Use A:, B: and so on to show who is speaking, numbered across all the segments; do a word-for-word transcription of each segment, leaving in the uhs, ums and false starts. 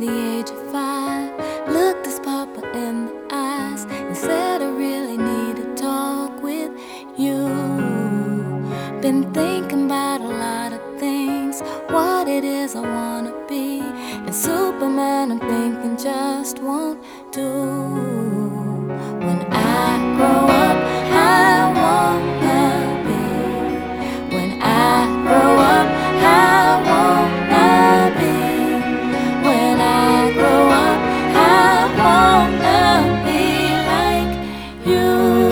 A: the age of five, looked his papa in the eyes and said, I really need to talk with you. Been thinking about a lot of things, what it is I wanna be, and Superman I'm thinking just won't do. When I grow up, I wanna be. When I grow up, I wanna be. When I grow up, I wanna be like you.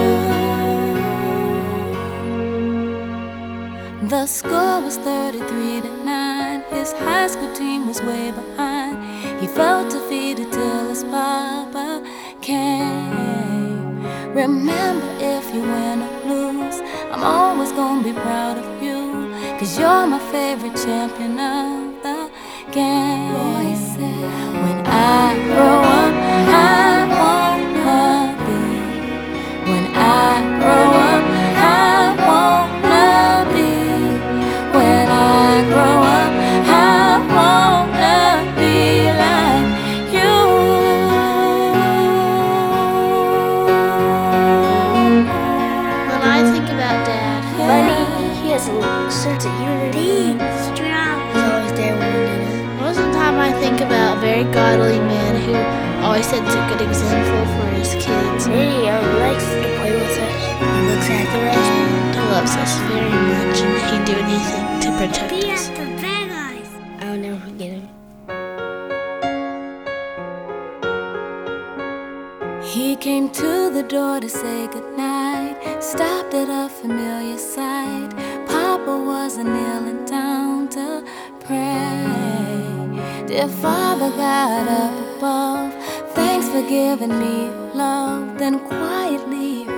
A: The score was thirty-three to nine. His high school team was way behind. He felt defeated till his papa came. Remember, if you win or lose, I'm always gonna be proud of you, 'cause you're my favorite champion of the game. When I grow up, I wanna be. When I grow up, I wanna be. When I grow up, I wanna be like you.
B: When I think about Dad,
C: Funny, he has a sense of unity. Strong. He's always there when we need him.
B: most of the time I think about a very godly man who always sets a good example for his kids.
C: He uh, likes to play with us. He looks after us.
B: He loves us very much, and he'd do anything to protect
C: Be
B: us.
C: at the bad guys. I will never forget him.
A: He came to the door to say goodnight, stopped at a familiar sight. Papa wasn't kneeling down to pray. Dear Father God up above, thanks for giving me love. Then quietly